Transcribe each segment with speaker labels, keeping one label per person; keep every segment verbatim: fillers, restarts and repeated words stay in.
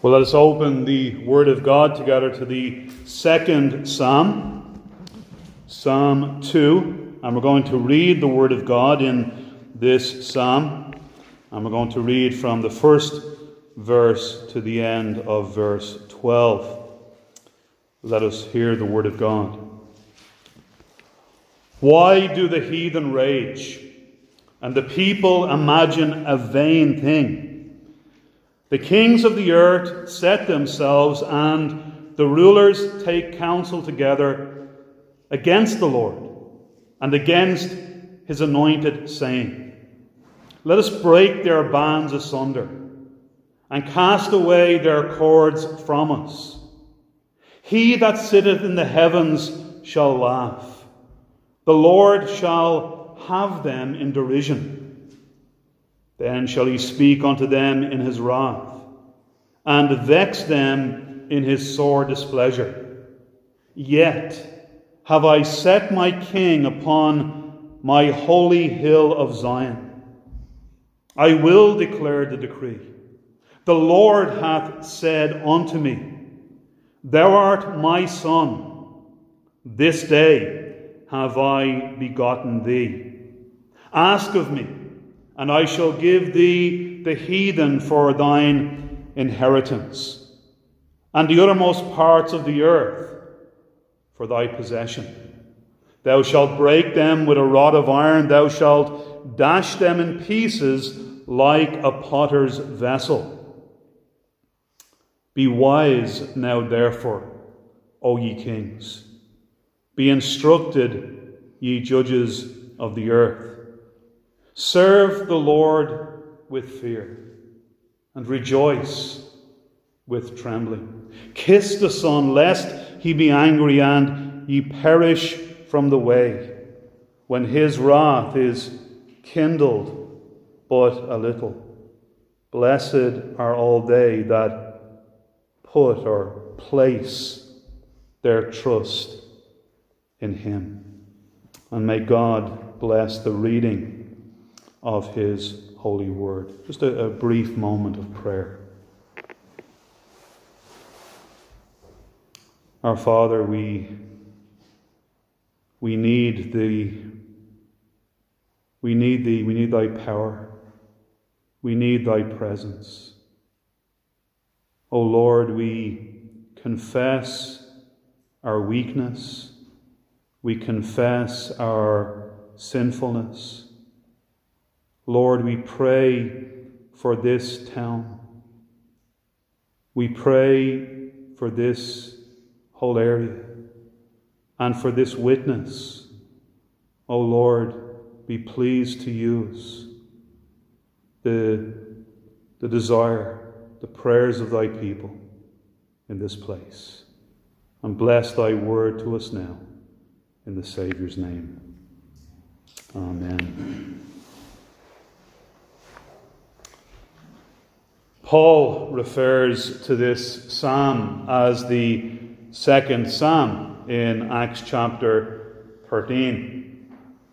Speaker 1: Well, let us open the Word of God together to the second Psalm, Psalm two. And we're going to read the Word of God in this Psalm. And we're going to read from the first verse to the end of verse twelve. Let us hear the Word of God. Why do the heathen rage, and the people imagine a vain thing? The kings of the earth set themselves, and the rulers take counsel together against the Lord and against his anointed, saying, let us break their bands asunder and cast away their cords from us. He that sitteth in the heavens shall laugh. The Lord shall have them in derision. Then shall he speak unto them in his wrath, and vex them in his sore displeasure. Yet have I set my king upon my holy hill of Zion. I will declare the decree. The Lord hath said unto me, thou art my son. This day have I begotten thee. Ask of me, and I shall give thee the heathen for thine inheritance, and the uttermost parts of the earth for thy possession. Thou shalt break them with a rod of iron, thou shalt dash them in pieces like a potter's vessel. Be wise now, therefore, O ye kings. Be instructed, ye judges of the earth. Serve the Lord with fear, and rejoice with trembling. Kiss the Son, lest he be angry and ye perish from the way, when his wrath is kindled but a little. Blessed are all they that put or place their trust in him. And may God bless the reading of his holy word. Just a, a brief moment of prayer. Our Father, we we need the we need thee, we need thy power. We need thy presence. O Lord, we confess our weakness. We confess our sinfulness. Lord, we pray for this town. We pray for this whole area and for this witness. O Lord, be pleased to use the, the desire, the prayers of thy people in this place. And bless thy word to us now in the Saviour's name. Amen. Paul refers to this psalm as the second psalm in Acts chapter thirteen.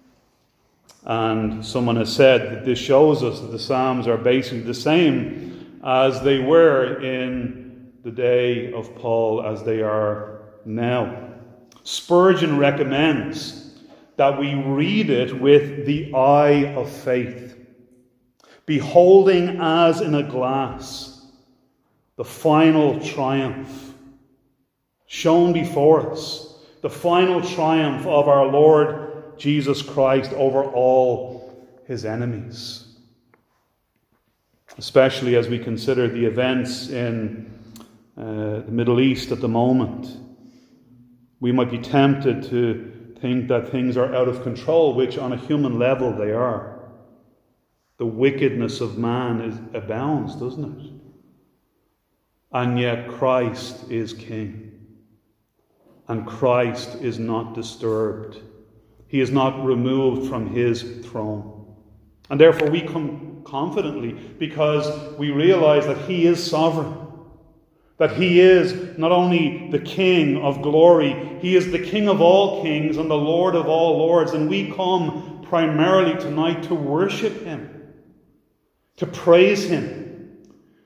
Speaker 1: And someone has said that this shows us that the psalms are basically the same as they were in the day of Paul as they are now. Spurgeon recommends that we read it with the eye of faith, beholding as in a glass the final triumph shown before us, the final triumph of our Lord Jesus Christ over all his enemies. Especially as we consider the events in uh, the Middle East at the moment, we might be tempted to think that things are out of control, which on a human level they are. The wickedness of man is, abounds, doesn't it? And yet Christ is King. And Christ is not disturbed. He is not removed from his throne. And therefore we come confidently because we realize that he is sovereign. That he is not only the King of glory, he is the King of all kings and the Lord of all lords. And we come primarily tonight to worship him, to praise him,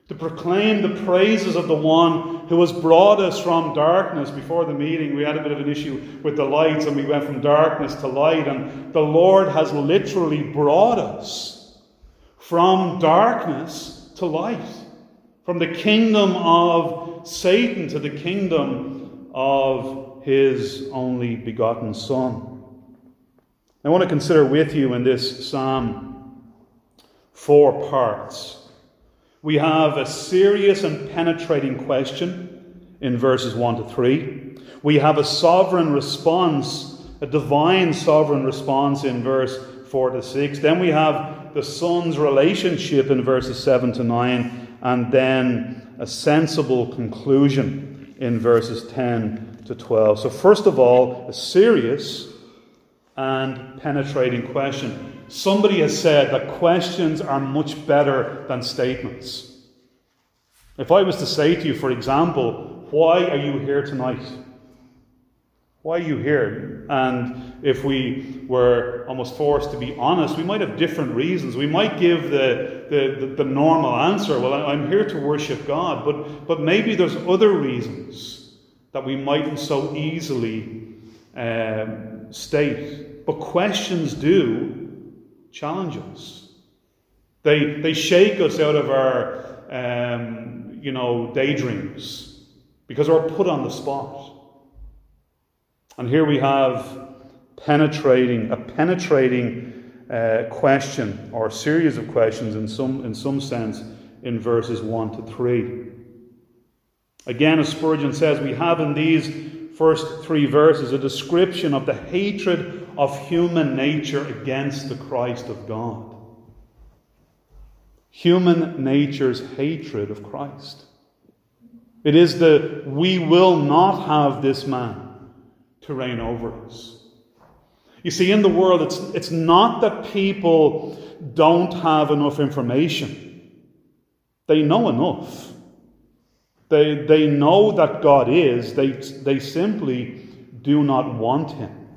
Speaker 1: to proclaim the praises of the one who has brought us from darkness. Before the meeting, we had a bit of an issue with the lights, and we went from darkness to light, and the Lord has literally brought us from darkness to light, from the kingdom of Satan to the kingdom of his only begotten Son. I want to consider with you in this psalm four parts. We have a serious and penetrating question in verses one to three. We have a sovereign response, a divine sovereign response in verse four to six. Then we have the Son's relationship in verses seven to nine. And then a sensible conclusion in verses ten to twelve. So first of all, a serious and penetrating question. Somebody has said that questions are much better than statements. If I was to say to you, for example, why are you here tonight? Why are you here? And if we were almost forced to be honest, we might have different reasons. We might give the, the, the, the normal answer, well, I'm here to worship God. But, but maybe there's other reasons that we mightn't so easily um, state. But questions do challenge us. They, they shake us out of our um, you know, daydreams, because we're put on the spot. And here we have penetrating, a penetrating uh, question, or series of questions in some, in some sense, in verses one to three. Again, as Spurgeon says, we have in these first three verses a description of the hatred of human nature against the Christ of God. Human nature's hatred of Christ. It is the we will not have this man to reign over us. You see, in the world, it's, it's not that people don't have enough information. They know enough. They, they know that God is. They, they simply do not want him.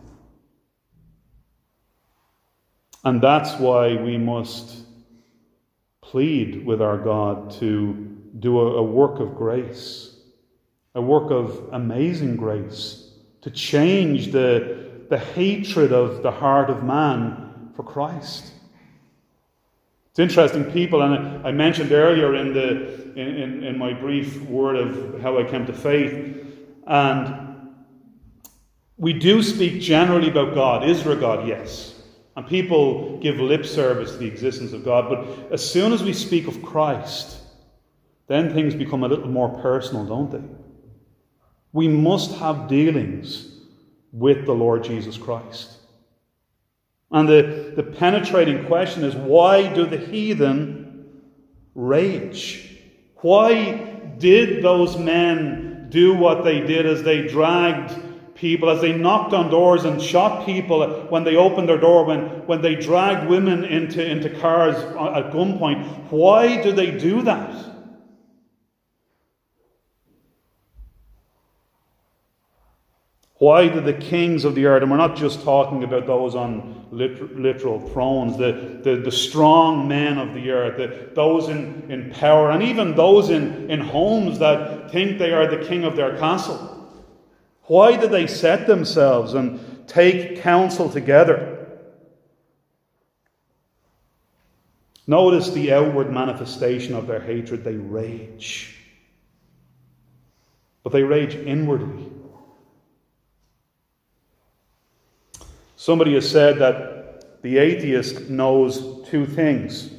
Speaker 1: And that's why we must plead with our God to do a, a work of grace, a work of amazing grace, to change the, the hatred of the heart of man for Christ. It's interesting, people, and I mentioned earlier in the in, in, in my brief word of how I came to faith, and we do speak generally about God. Is there a God? Yes. And people give lip service to the existence of God. But as soon as we speak of Christ, then things become a little more personal, don't they? We must have dealings with the Lord Jesus Christ. And the, the penetrating question is, why do the heathen rage? Why did those men do what they did as they dragged people, as they knocked on doors and shot people when they opened their door, when, when they dragged women into, into cars at gunpoint? Why do they do that? Why do the kings of the earth, and we're not just talking about those on lit- literal thrones, the, the, the strong men of the earth, the, those in, in power, and even those in, in homes that think they are the king of their castle, why do they set themselves and take counsel together? Notice the outward manifestation of their hatred. They rage. But they rage inwardly. Somebody has said that the atheist knows two things.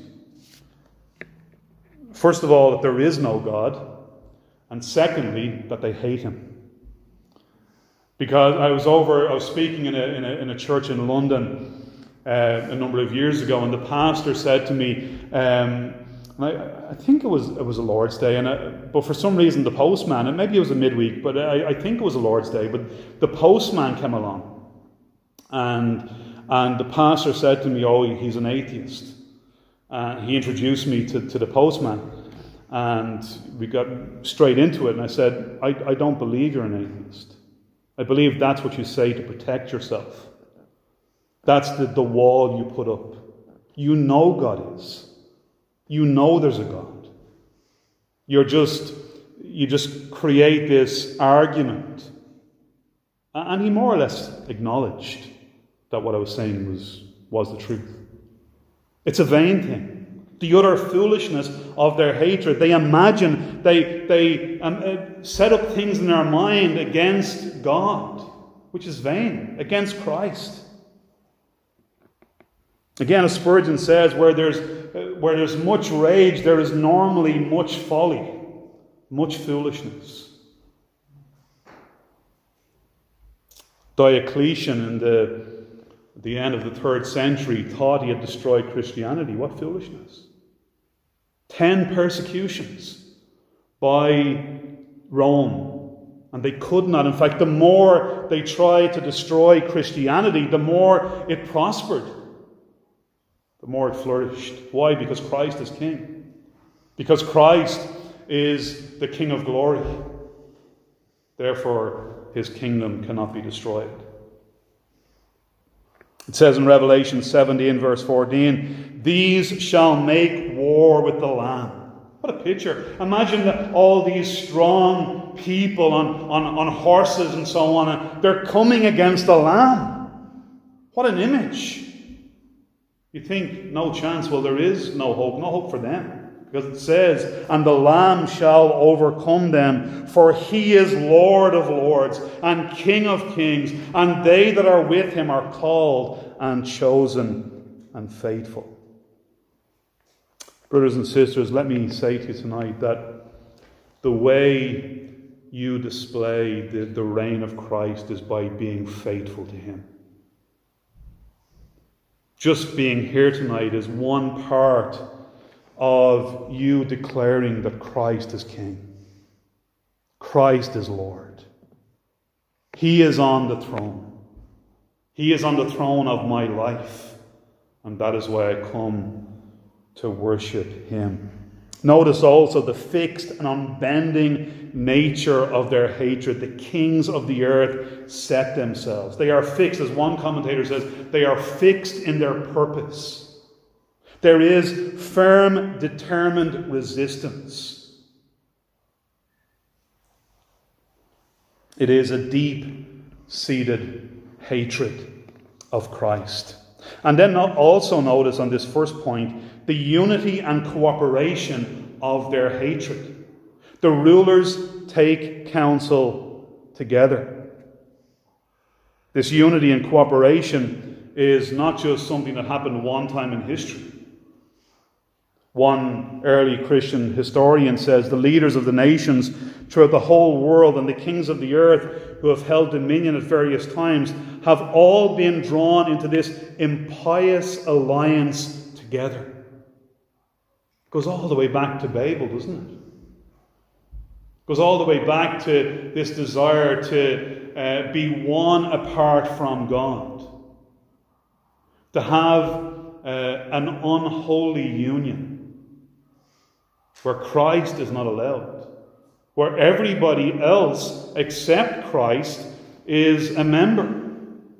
Speaker 1: First of all, that there is no God. And secondly, that they hate him. Because I was over, I was speaking in a, in a, in a church in London uh, a number of years ago, and the pastor said to me, um, and I, I think it was it was a Lord's Day, and I, but for some reason the postman, and maybe it was a midweek, but I, I think it was a Lord's Day, but the postman came along. And and the pastor said to me, oh, he's an atheist. And he introduced me to, to the postman. And we got straight into it. And I said, I, I don't believe you're an atheist. I believe that's what you say to protect yourself. That's the, the wall you put up. You know God is. You know there's a God. You're just, you just create this argument. And he more or less acknowledged that what I was saying was, was the truth. It's a vain thing. The utter foolishness of their hatred. They imagine, they, they um, uh, set up things in their mind against God, which is vain, against Christ. Again, as Spurgeon says, where there's, uh, where there's much rage, there is normally much folly, much foolishness. Diocletian, in the, the end of the third century, thought he had destroyed Christianity. What foolishness. Ten persecutions by Rome. And they could not. In fact, the more they tried to destroy Christianity, the more it prospered. The more it flourished. Why? Because Christ is King. Because Christ is the King of glory. Therefore, his kingdom cannot be destroyed. It says in Revelation seventeen, verse fourteen, "These shall make war with the Lamb." What a picture. Imagine that all these strong people on, on, on horses and so on, and they're coming against the Lamb. What an image. You think, no chance. Well, there is no hope. No hope for them. Because it says, "And the Lamb shall overcome them, for he is Lord of lords and King of kings, and they that are with him are called and chosen and faithful." Brothers and sisters, let me say to you tonight that the way you display the, the reign of Christ is by being faithful to him. Just being here tonight is one part of you declaring that Christ is King. Christ is Lord. He is on the throne. He is on the throne of my life. And that is why I come to worship him. Notice also the fixed and unbending nature of their hatred. The kings of the earth set themselves. They are fixed, as one commentator says, they are fixed in their purpose. There is firm, determined resistance. It is a deep-seated hatred of Christ. And then also notice on this first point, the unity and cooperation of their hatred. The rulers take counsel together. This unity and cooperation is not just something that happened one time in history. One early Christian historian says, "The leaders of the nations throughout the whole world and the kings of the earth who have held dominion at various times have all been drawn into this impious alliance together." It goes all the way back to Babel, doesn't it? It goes all the way back to this desire to uh, be one apart from God. To have uh, an unholy union where Christ is not allowed. Where everybody else except Christ is a member.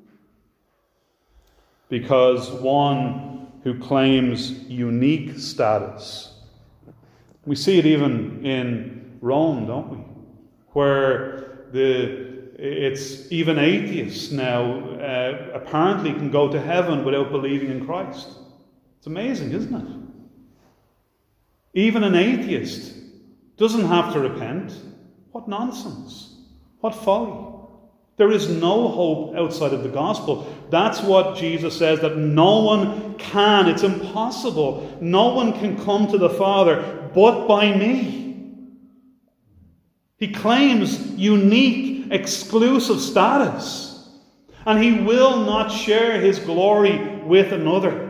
Speaker 1: Because one who claims unique status. We see it even in Rome, don't we? Where the it's even atheists now uh, apparently can go to heaven without believing in Christ. It's amazing, isn't it? Even an atheist doesn't have to repent. What nonsense. What folly. There is no hope outside of the gospel. That's what Jesus says, that no one can. It's impossible. No one can come to the Father but by me. He claims unique, exclusive status. And he will not share his glory with another.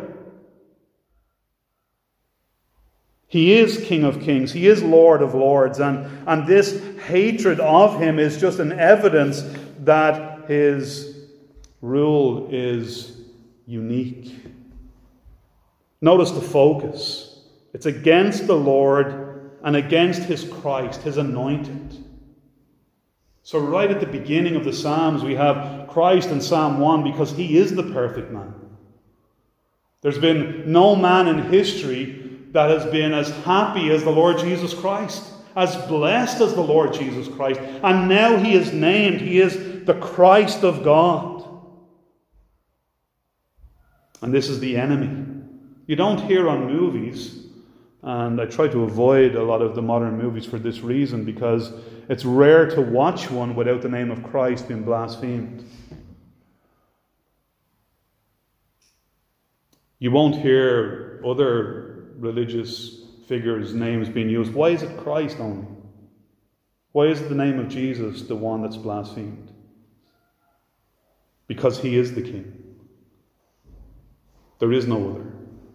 Speaker 1: He is King of kings. He is Lord of lords. And, and this hatred of him is just an evidence that his rule is unique. Notice the focus. It's against the Lord and against his Christ, his anointed. So right at the beginning of the Psalms, we have Christ in Psalm one because he is the perfect man. There's been no man in history that has been as happy as the Lord Jesus Christ. as blessed as the Lord Jesus Christ. And now he is named. He is the Christ of God. And this is the enemy. You don't hear on movies, and I try to avoid a lot of the modern movies for this reason, because it's rare to watch one without the name of Christ being blasphemed. You won't hear other religious figures' names being used. Why is it Christ only? Why is the name of Jesus the one that's blasphemed? Because he is the King. There is no other.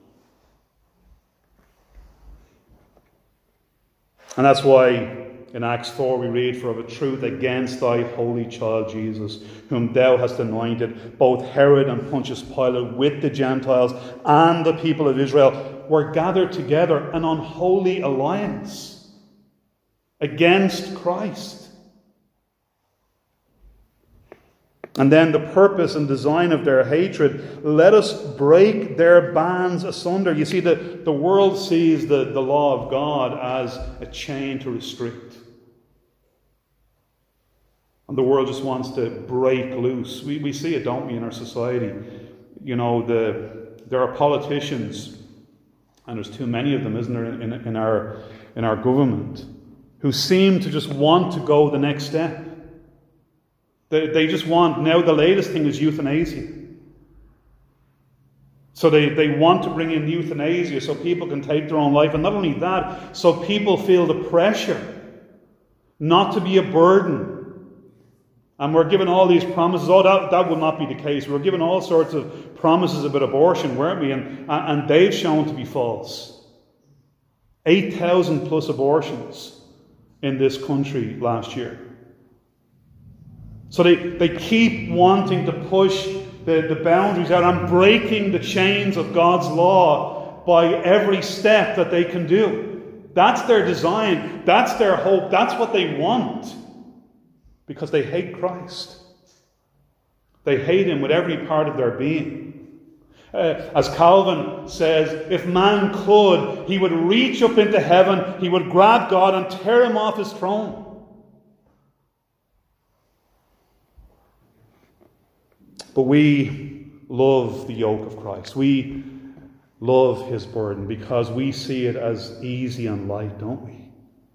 Speaker 1: And that's why in Acts four we read, "For of a truth against thy holy child Jesus, whom thou hast anointed, both Herod and Pontius Pilate with the Gentiles and the people of Israel were gathered together, an unholy alliance against Christ." And then the purpose and design of their hatred: let us break their bands asunder. You see, the, the world sees the, the law of God as a chain to restrict. And the world just wants to break loose. We, we see it, don't we, in our society? You know, the there are politicians, and there's too many of them, isn't there, in, in, our, in our government, who seem to just want to go the next step. They, they just want, now the latest thing is euthanasia. So they, they want to bring in euthanasia so people can take their own life. And not only that, so people feel the pressure not to be a burden. And we're given all these promises. Oh, that, that will not be the case. We're given all sorts of promises about abortion, weren't we? And, and they've shown to be false. eight thousand plus abortions in this country last year. So they, they keep wanting to push the, the boundaries out and breaking the chains of God's law by every step that they can do. That's their design. That's their hope. That's what they want. Because they hate Christ. They hate him with every part of their being. Uh, as Calvin says, if man could, he would reach up into heaven, he would grab God and tear him off his throne. But we love the yoke of Christ. We love his burden because we see it as easy and light, don't we?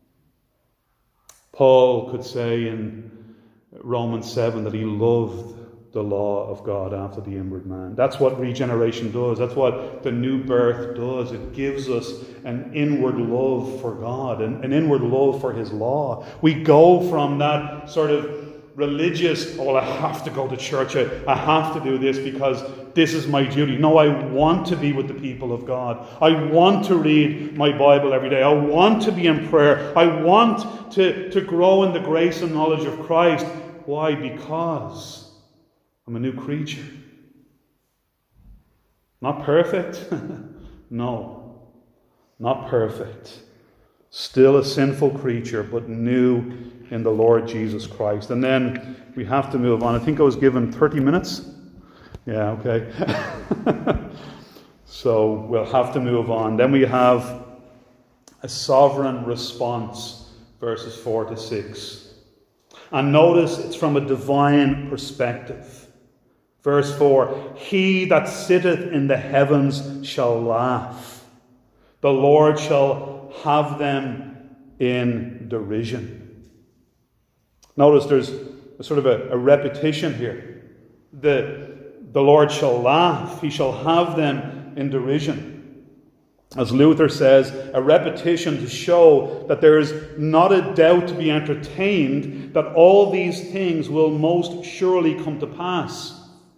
Speaker 1: Paul could say in Romans seven that he loved the law of God after the inward man. That's what regeneration does. That's what the new birth does. It gives us an inward love for God, an, an inward love for his law. We go from that sort of religious, oh, I have to go to church, I, I have to do this because this is my duty. No, I want to be with the people of God. I want to read my Bible every day. I want to be in prayer. I want to, to grow in the grace and knowledge of Christ. Why? Because I'm a new creature. Not perfect? No, not perfect. Still a sinful creature, but new in the Lord Jesus Christ. And then we have to move on. I think I was given thirty minutes. Yeah, okay. So we'll have to move on. Then we have a sovereign response, verses four to six. And notice it's from a divine perspective. Verse four, he that sitteth in the heavens shall laugh. The Lord shall have them in derision. Notice there's a sort of a, a repetition here. The, the Lord shall laugh. He shall have them in derision. As Luther says, a repetition to show that there is not a doubt to be entertained that all these things will most surely come to pass.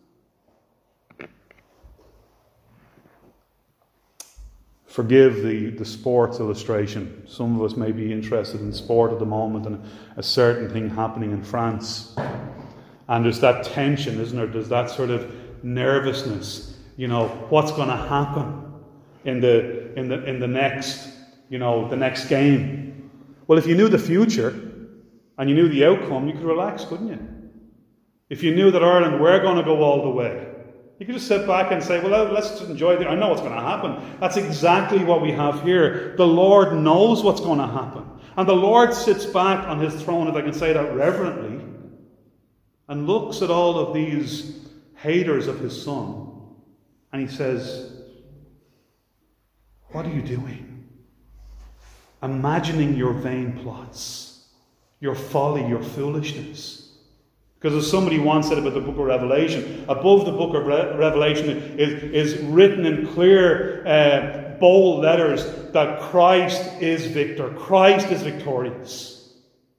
Speaker 1: Forgive the, the sports illustration. Some of us may be interested in sport at the moment and a certain thing happening in France. And there's that tension, isn't there? There's that sort of nervousness. You know, what's going to happen in the in the in the next, you know, the next game? Well, if you knew the future and you knew the outcome, you could relax, couldn't you? If you knew that Ireland were going to go all the way, you could just sit back and say, well, let's just enjoy it. I know what's going to happen. That's exactly what we have here. The Lord knows what's going to happen. And the Lord sits back on his throne, if I can say that reverently, and looks at all of these haters of his Son, and he says, what are you doing? Imagining your vain plots, your folly, your foolishness. Because as somebody once said about the book of Revelation, above the book of Re- Revelation is, is written in clear, uh, bold letters that Christ is victor. Christ is victorious.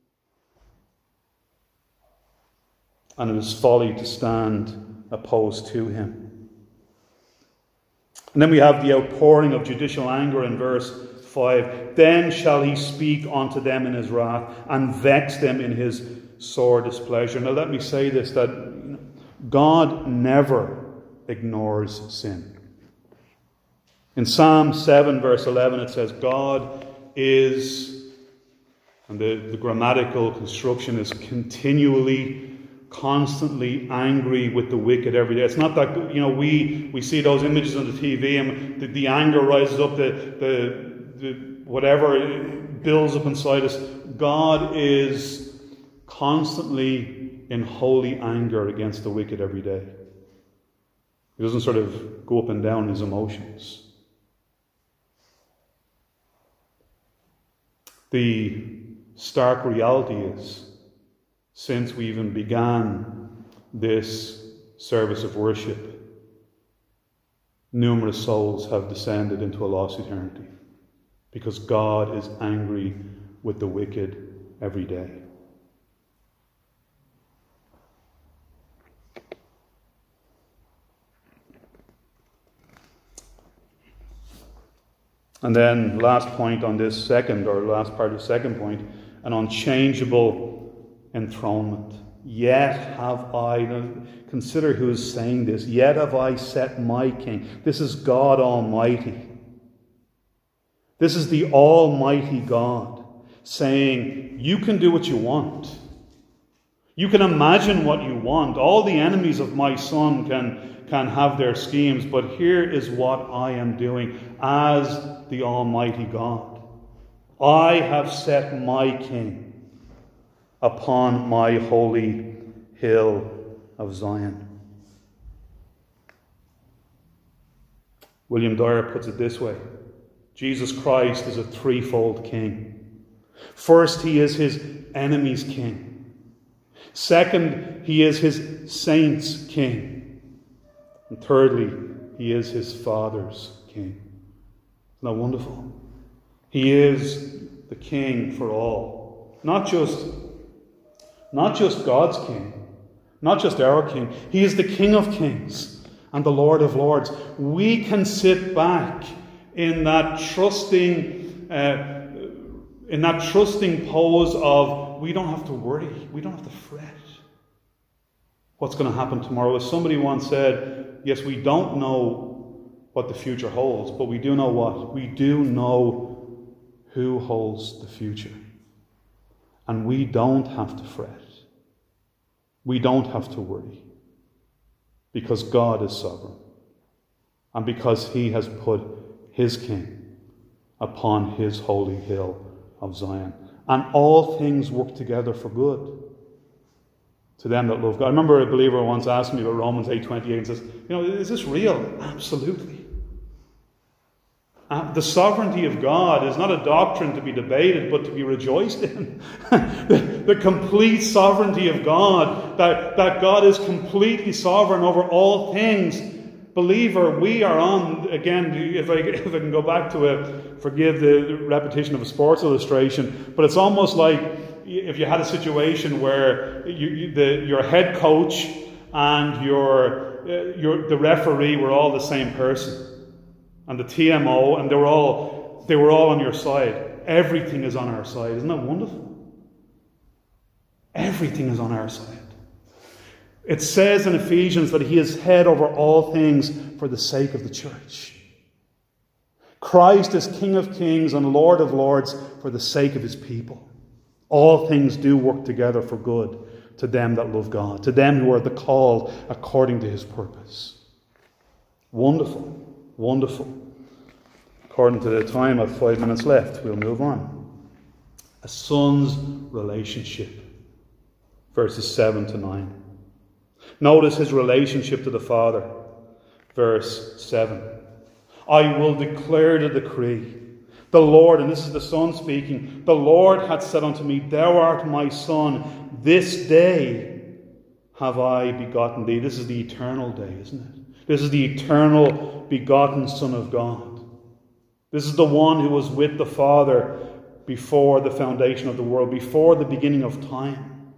Speaker 1: And it is folly to stand opposed to him. And then we have the outpouring of judicial anger in verse five. Then shall he speak unto them in his wrath, and vex them in his sore displeasure. Now let me say this, that God never ignores sin. In Psalm seven verse eleven it says, God is, and the, the grammatical construction is continually, constantly angry with the wicked every day. It's not that, you know, we, we see those images on the T V and the, the anger rises up, the, the, the whatever builds up inside us. God is constantly in holy anger against the wicked every day. He doesn't sort of go up and down his emotions. The stark reality is, since we even began this service of worship, numerous souls have descended into a lost eternity, because God is angry with the wicked every day. And then last point on this second, or last part of the second point, an unchangeable enthronement. Yet have I, now consider who is saying this, yet have I set my king. This is God Almighty. This is the Almighty God saying, you can do what you want. You can imagine what you want. All the enemies of my Son can, can have their schemes, but here is what I am doing as the Almighty God. I have set my king upon my holy hill of Zion. William Dyer puts it this way: Jesus Christ is a threefold king. First, he is his enemies' king. Second, he is his saints' king. And thirdly, he is his Father's king. Isn't that wonderful? He is the king for all. Not just, not just God's king, not just our king. He is the King of kings and the Lord of lords. We can sit back in that trusting, uh, in that trusting pose of we don't have to worry, we don't have to fret what's going to happen tomorrow. As somebody once said, yes, we don't know what the future holds, but we do know what? We do know who holds the future. And we don't have to fret. We don't have to worry. Because God is sovereign. And because he has put his king upon his holy hill of Zion. And all things work together for good to them that love God. I remember a believer once asked me about Romans eight twenty-eight and says, you know, is this real? Absolutely. Uh, the sovereignty of God is not a doctrine to be debated, but to be rejoiced in. the, the complete sovereignty of God, that, that God is completely sovereign over all things. Believer, we are on, again, if I, if I can go back to a, forgive the repetition of a sports illustration, but it's almost like if you had a situation where you, you, the, your head coach and your, uh, your the referee were all the same person. And the T M O, and they were all they were all on your side. Everything is on our side. Isn't that wonderful? Everything is on our side. It says in Ephesians that he is head over all things for the sake of the church. Christ is King of kings and Lord of lords for the sake of his people. All things do work together for good to them that love God, to them who are the called according to his purpose. Wonderful. Wonderful. According to the time, I have five minutes left. We'll move on. A son's relationship. Verses seven to nine. Notice his relationship to the Father. Verse seven. I will declare the decree. The Lord, and this is the Son speaking, the Lord hath said unto me, Thou art my Son, this day have I begotten thee. This is the eternal day, isn't it? This is the eternal begotten Son of God. This is the one who was with the Father before the foundation of the world, before the beginning of time.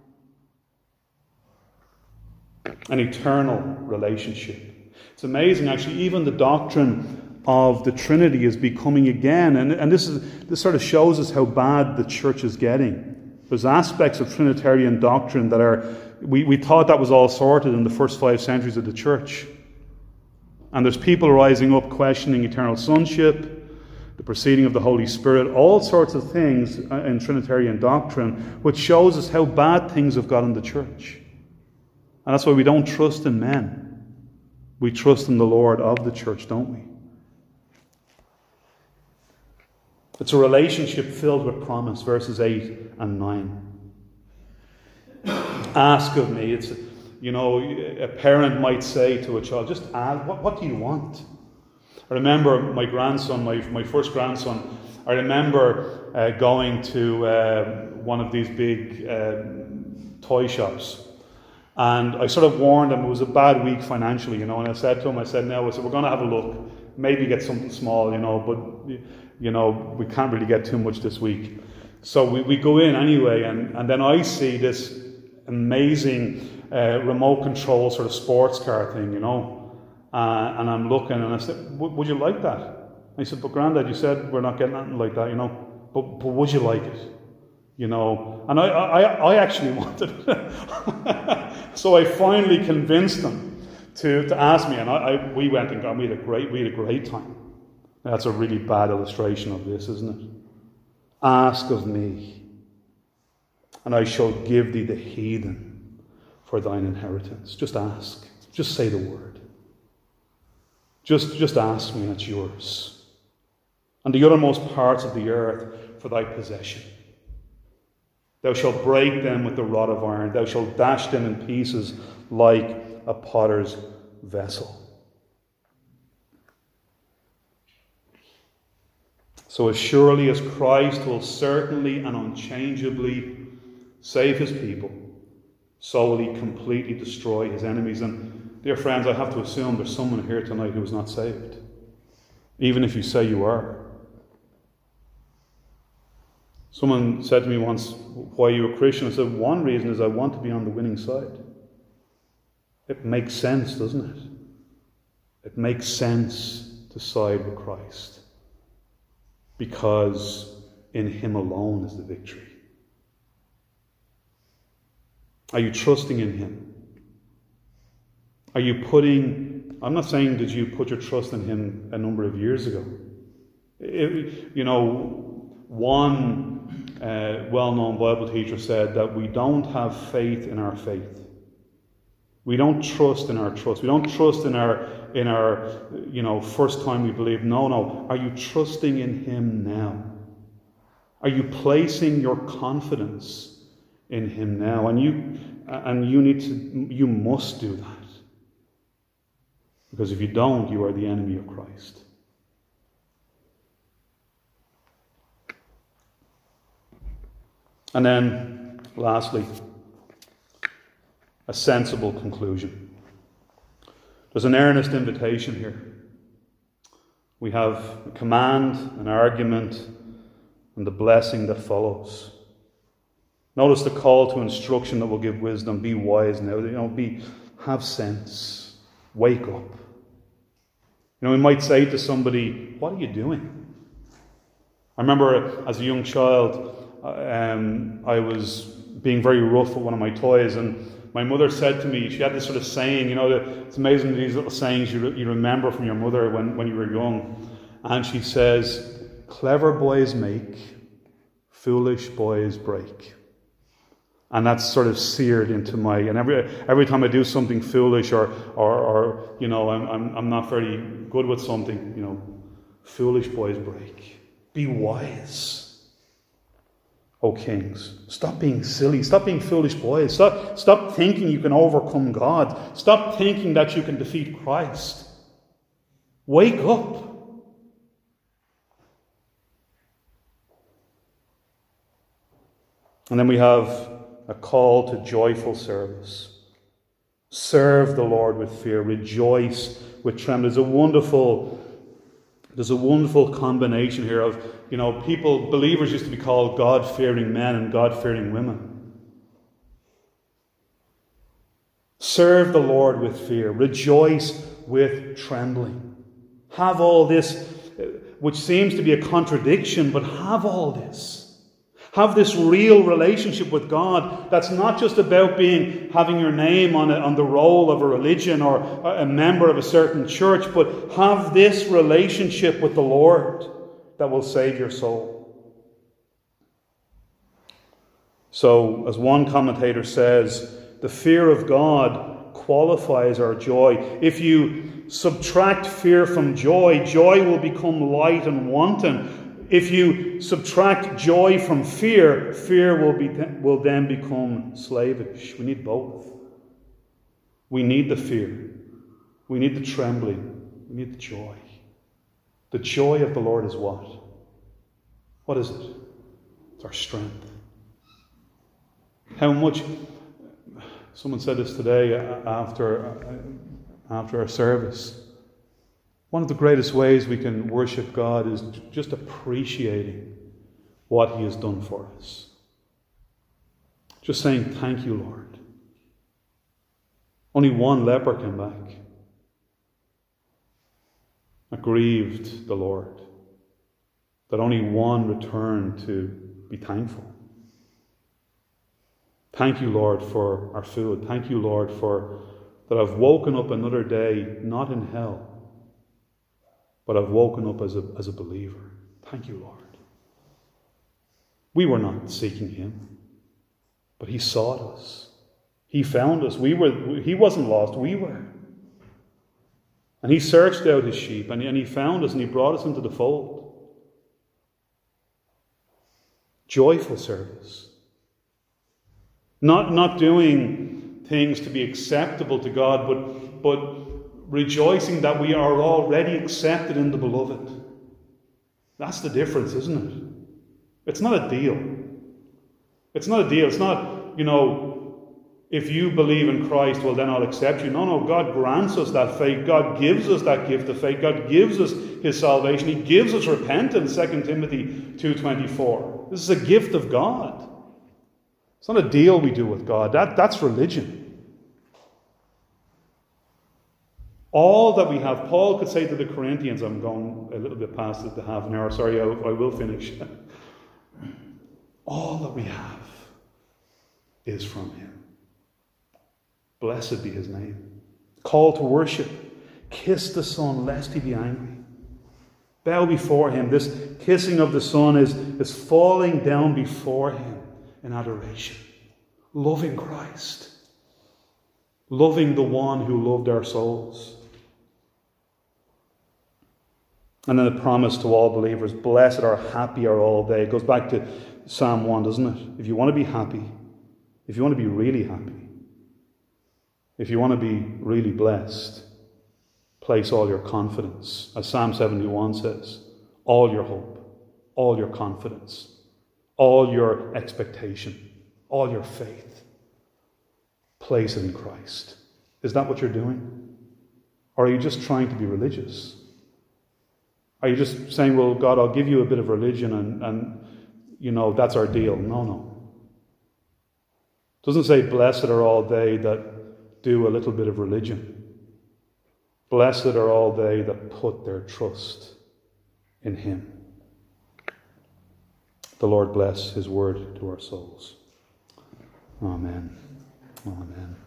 Speaker 1: An eternal relationship. It's amazing, actually, even the doctrine of the Trinity is becoming again, and, and this is this sort of shows us how bad the church is getting. There's aspects of Trinitarian doctrine that are, we, we thought that was all sorted in the first five centuries of the church. And there's people rising up questioning eternal sonship, the proceeding of the Holy Spirit, all sorts of things in Trinitarian doctrine, which shows us how bad things have got in the church. And that's why we don't trust in men. We trust in the Lord of the church, don't we? It's a relationship filled with promise, verses eight and nine. Ask of me. It's, you know, a parent might say to a child, just ask, what, what do you want? I remember my grandson, my, my first grandson, I remember uh, going to uh, one of these big uh, toy shops. And I sort of warned him it was a bad week financially, you know, and I said to him, I said, no, I said, we're going to have a look, maybe get something small, you know, but, you know, we can't really get too much this week. So we, we go in anyway, and, and then I see this amazing uh, remote control sort of sports car thing, you know, uh, and I'm looking, and I said, would you like that? And he said, but Grandad, you said we're not getting anything like that, you know, but, but would you like it? You know, and I, I, I actually wanted it. So I finally convinced them to, to ask me, and I, I we went and got, we had a great, we had a great time. That's a really bad illustration of this, isn't it? Ask of me, and I shall give thee the heathen for thine inheritance. Just ask. Just say the word. Just, just ask me, and it's yours. And the uttermost parts of the earth for thy possession. Thou shalt break them with the rod of iron. Thou shalt dash them in pieces like a potter's vessel. So as surely as Christ will certainly and unchangeably save his people, so will he completely destroy his enemies. And dear friends, I have to assume there's someone here tonight who is not saved, even if you say you are. Someone said to me once, why are you a Christian? I said, one reason is I want to be on the winning side. It makes sense, doesn't it? It makes sense to side with Christ. Because in him alone is the victory. Are you trusting in him? Are you putting, I'm not saying did you put your trust in him a number of years ago. It, you know, one uh, well-known Bible teacher said that we don't have faith in our faith. We don't trust in our trust. We don't trust in our, in our, you know, first time we believe. No, no. Are you trusting in him now? Are you placing your confidence in him now? And you, and you need to, you must do that. Because if you don't, you are the enemy of Christ. And then, lastly, a sensible conclusion. There's an earnest invitation here. We have a command, an argument, and the blessing that follows. Notice the call to instruction that will give wisdom. Be wise now. You know, be have sense. Wake up. You know, we might say to somebody, "What are you doing?" I remember as a young child, um, I was being very rough with one of my toys, and my mother said to me, she had this sort of saying, you know, that it's amazing these little sayings you, re- you remember from your mother when, when you were young. And she says, clever boys make, foolish boys break. And that's sort of seared into my, and every every time I do something foolish or, or, or you know, I'm, I'm, I'm not very good with something, you know, foolish boys break. Be wise. O kings. Stop being silly. Stop being foolish boys. Stop, stop thinking you can overcome God. Stop thinking that you can defeat Christ. Wake up. And then we have a call to joyful service. Serve the Lord with fear. Rejoice with trembling. There's a wonderful, there's a wonderful combination here of, you know, people, believers used to be called God-fearing men and God-fearing women. Serve the Lord with fear. Rejoice with trembling. Have all this, which seems to be a contradiction, but have all this. Have this real relationship with God that's not just about being having your name on, a, on the roll of a religion or a member of a certain church, but have this relationship with the Lord that will save your soul. So, as one commentator says, the fear of God qualifies our joy. If you subtract fear from joy, joy will become light and wanton. If you subtract joy from fear, fear will be will then become slavish. We need both. We need the fear. We need the trembling. We need the joy. The joy of the Lord is what? What is it? It's our strength. How much... Someone said this today after, after our service. One of the greatest ways we can worship God is just appreciating what He has done for us. Just saying, thank you, Lord. Only one leper came back. It grieved the Lord that only one returned to be thankful. Thank you, Lord, for our food. Thank you, Lord, for that I've woken up another day, not in hell, but I've woken up as a, as a believer. Thank you, Lord. We were not seeking Him, but He sought us. He found us. We were. He wasn't lost. We were. And He searched out His sheep, and, and He found us, and He brought us into the fold. Joyful service. Not, not doing things to be acceptable to God, but, but rejoicing that we are already accepted in the Beloved. That's the difference, isn't it? It's not a deal. It's not a deal. It's not, you know, if you believe in Christ, well, then I'll accept you. No, no, God grants us that faith. God gives us that gift of faith. God gives us His salvation. He gives us repentance, Second Timothy two twenty-four. This is a gift of God. It's not a deal we do with God. That, that's religion. All that we have, Paul could say to the Corinthians, I'm going a little bit past the half an hour, sorry, I, I will finish. All that we have is from Him. Blessed be His name. Call to worship. Kiss the Son, lest He be angry. Bow before Him. This kissing of the Son is, is falling down before Him in adoration. Loving Christ. Loving the one who loved our souls. And then the promise to all believers, blessed or happy are all they. It goes back to Psalm one, doesn't it? If you want to be happy, if you want to be really happy, if you want to be really blessed, place all your confidence, as Psalm seventy-one says, all your hope, all your confidence, all your expectation, all your faith, place it in Christ. Is that what you're doing? Or are you just trying to be religious? Are you just saying, well, God, I'll give you a bit of religion and, and you know, that's our deal? No, no. It doesn't say, blessed are all they that do a little bit of religion. Blessed are all they that put their trust in Him. The Lord bless His word to our souls. Amen. Amen.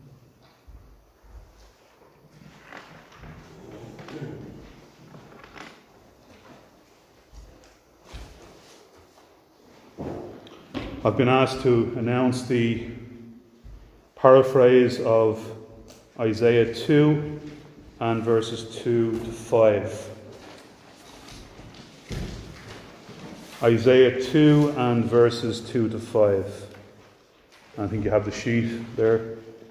Speaker 1: I've been asked to announce the paraphrase of Isaiah two and verses two to five. Isaiah two and verses two to five. I think you have the sheet there.